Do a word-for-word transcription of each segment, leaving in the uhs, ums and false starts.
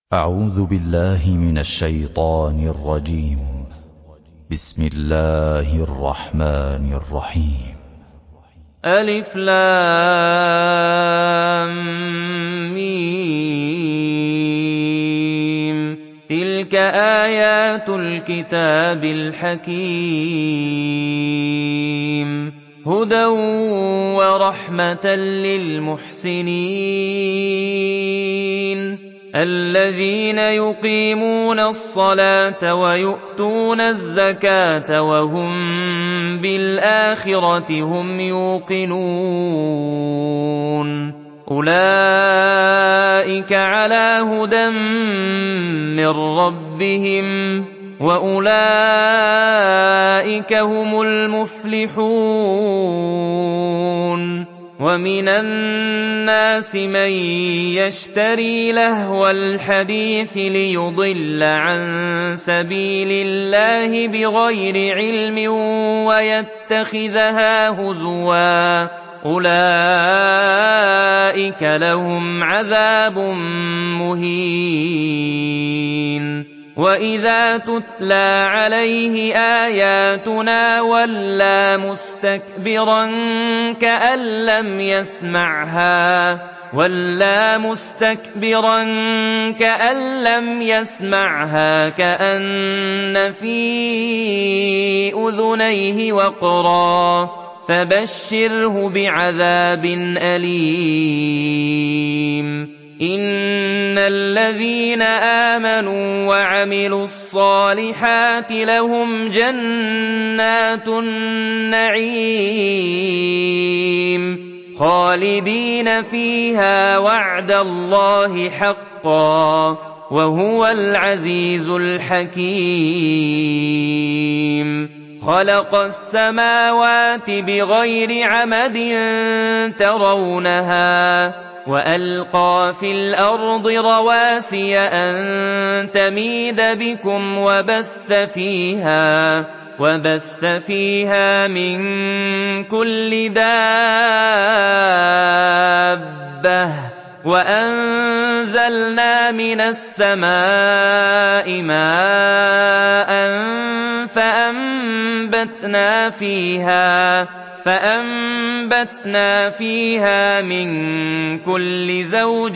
أعوذ بالله من الشيطان الرجيم. بسم الله الرحمن الرحيم. ألف لام ميم. تلك آيات الكتاب الحكيم، هدى ورحمة للمحسنين الذين يقيمون الصلاة ويؤتون الزكاة وهم بالآخرة هم يوقنون. أولئك على هدى من ربهم وأولئك هم المفلحون. ومن الناس من يشتري لهو الحديث ليضل عن سبيل الله بغير علم ويتخذها هزوا، أولئك لهم عذاب مهين. وإذا تتلى عليه آياتنا ولى مستكبرا كأن لم يسمعها ولى مستكبرا كأن لم يسمعها كأن في أذنيه وقرا، فبشره بعذاب أليم. إن الذين آمنوا وعملوا الصالحات لهم جنات النعيم خالدين فيها وعد الله حقا وهو العزيز الحكيم. خلق السماوات بغير عمد ترونها وألقى في الأرض رواسي أن تميد بكم وبث فيها وبث فيها من كل دابة وأنزلنا من السماء ماء فأنبتنا فيها فأنبتنا فيها من كل زوج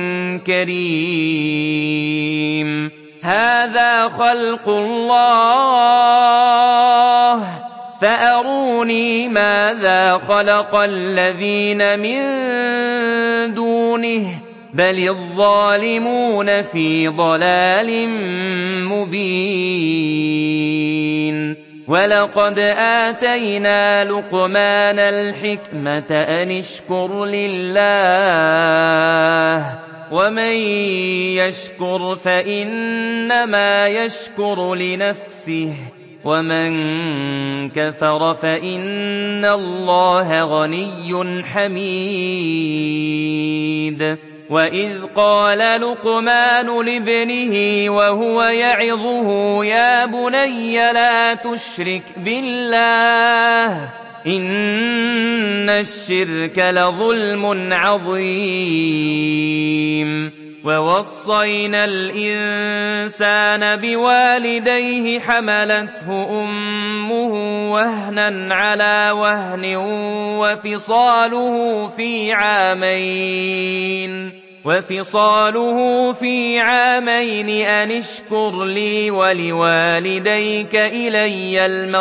كريم. هذا خلق الله فأروني ماذا خلق الذين من دونه بل الظالمون في ضلال مبين. ولقد آتينا لقمان الحكمة أن اشكر لله ومن يشكر فإنما يشكر لنفسه ومن كفر فإن الله غني حميد. وإذ قال لقمان لابنه وهو يعظه يا بني لا تشرك بالله إن الشرك لظلم عظيم. ووصينا الإنسان بوالديه حملته أمه وهنا على وهن وفصاله في عامين وفصاله في عامين أن اشكر لي ولوالديك إلي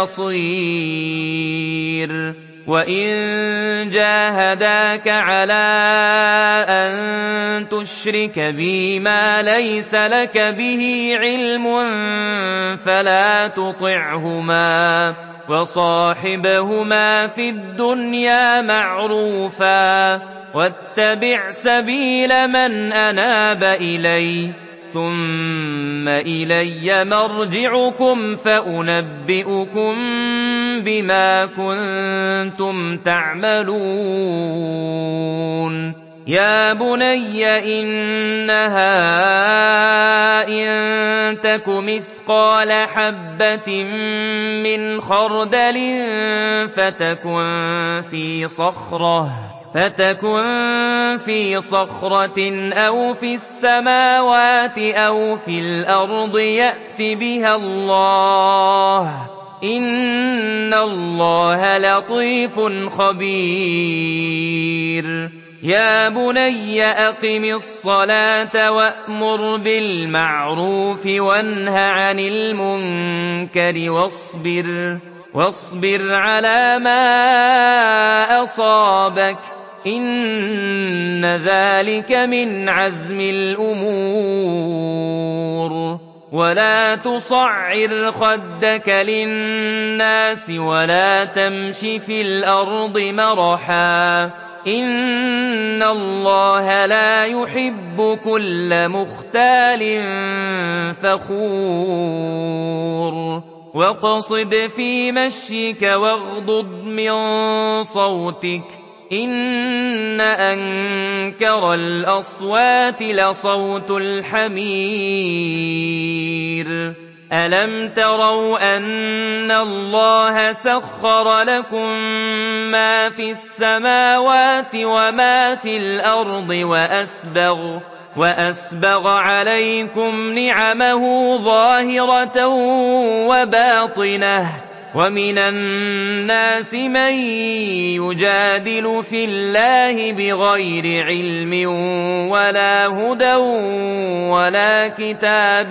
المصير. وإن جاهداك على أن تشرك بي ما ليس لك به علم فلا تطعهما وصاحبهما في الدنيا معروفا واتبع سبيل من أناب إلي ثم إلي مرجعكم فأنبئكم بما كنتم تعملون. يا بني إنها إن تك مثقال حبة من خردل فتكن في صخرة فتكن في صخرة أو في السماوات أو في الأرض يأت بها الله إن الله لطيف خبير يا بني أقم الصلاة وأمر بالمعروف وانه عن المنكر واصبر واصبر على ما أصابك إن ذلك من عزم الأمور ولا تصعر خدك للناس ولا تمش في الأرض مرحا إن الله لا يحب كل مختال فخور واقصد في مشيك واغضض من صوتك إن أنكر الأصوات لصوت الحمير ألم تروا أن الله سخر لكم ما في السماوات وما في الأرض وأسبغ وأسبغ عليكم نعمه ظاهرة وباطنة ومن الناس من يجادل في الله بغير علم ولا هدى ولا كتاب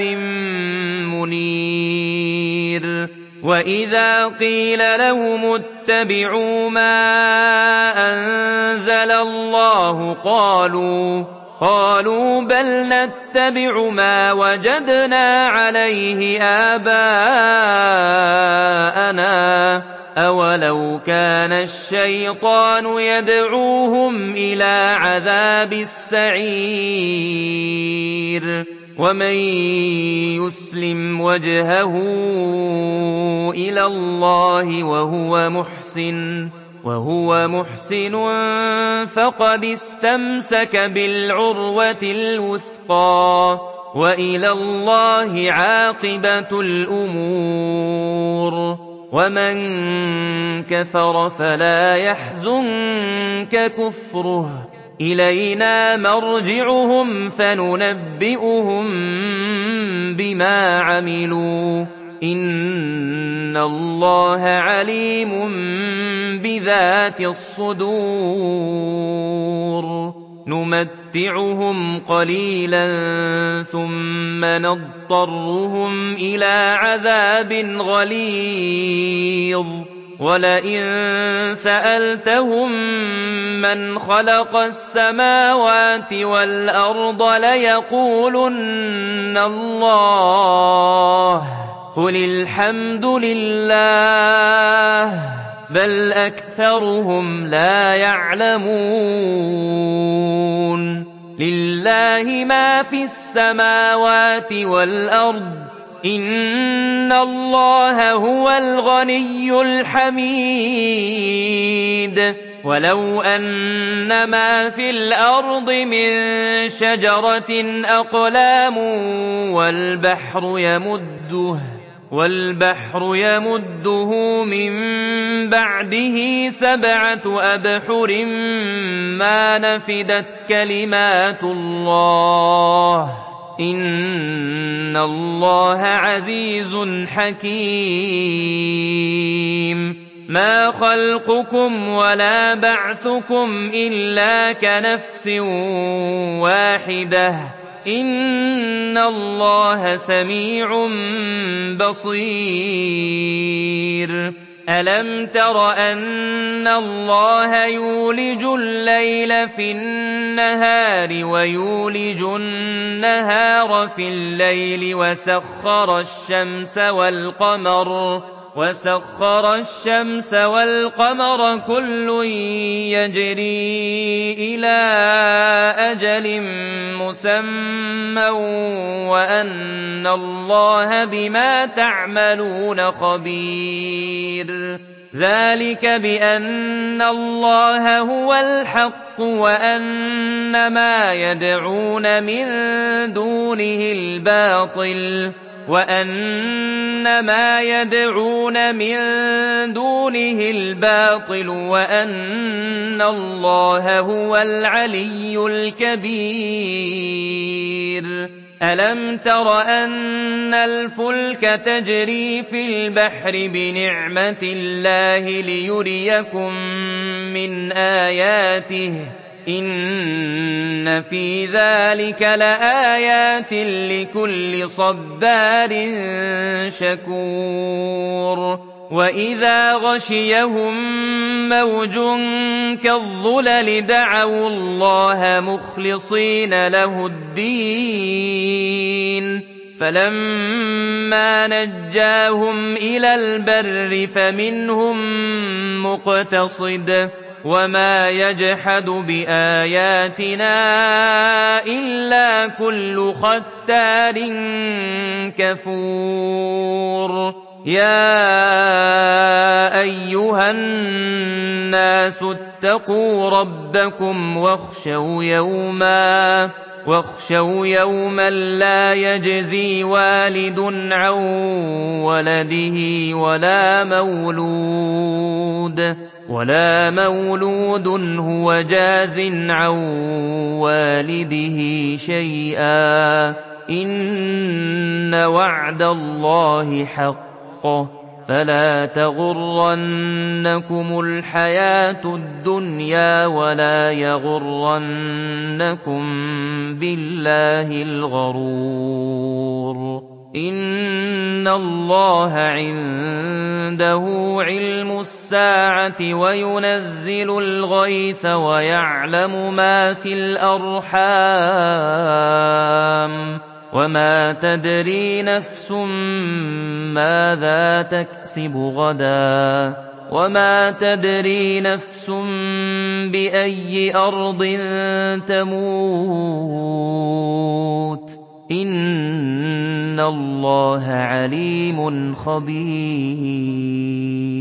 منير وإذا قيل لهم اتبعوا ما أنزل الله قالوا قالوا بل نتبع ما وجدنا عليه آباءنا أولو كان الشيطان يدعوهم إلى عذاب السعير ومن يسلم وجهه إلى الله وهو محسن وهو محسن فقد استمسك بالعروة الوثقى وإلى الله عاقبة الأمور ومن كفر فلا يحزنك كفره إلينا مرجعهم فننبئهم بما عملوا إن الله عليم بذات الصدور نمتعهم قليلا ثم نضطرهم إلى عذاب غليظ ولئن سألتهم من خلق السماوات والأرض ليقولن الله قل الحمد لله بل أكثرهم لا يعلمون لله ما في السماوات والأرض إن الله هو الغني الحميد ولو أن ما في الأرض من شجرة أقلام والبحر يمده والبحر يمده من بعده سبعة أبحر ما نفدت كلمات الله إن الله عزيز حكيم ما خلقكم ولا بعثكم إلا كنفس واحدة إن الله سميع بصير ألم تر أن الله يولج الليل في النهار ويولج النهار في الليل وسخر الشمس والقمر وسخر الشمس والقمر كل يجري إلى أجل مسمى وأن الله بما تعملون خبير ذلك بأن الله هو الحق وأن ما يدعون من دونه الباطل وأن ما يدعون من دونه الباطل وأن الله هو العلي الكبير. ألم تر أن الفلك تجري في البحر بنعمة الله ليريكم من آياته إن في ذلك لآيات لكل صبار شكور. وإذا غشيهم موج كالظلل دعوا الله مخلصين له الدين فلما نجاهم إلى البر فمنهم مقتصد وما يجحد بآياتنا إلا كل ختار كفور. يا أيها الناس اتقوا ربكم واخشوا يوما واخشوا يوما لا يجزي والد عن ولده ولا مولود ولا مولود هو جاز عن والده شيئا إن وعد الله حق فلا تغرنكم الحياة الدنيا ولا يغرنكم بالله الغرور. إن الله عنده علم الساعة وينزل الغيث ويعلم ما في الأرحام وما تدري نفس ماذا تكسب غدا وما تدري نفس بأي أرض تموت إن الله عليم خبير.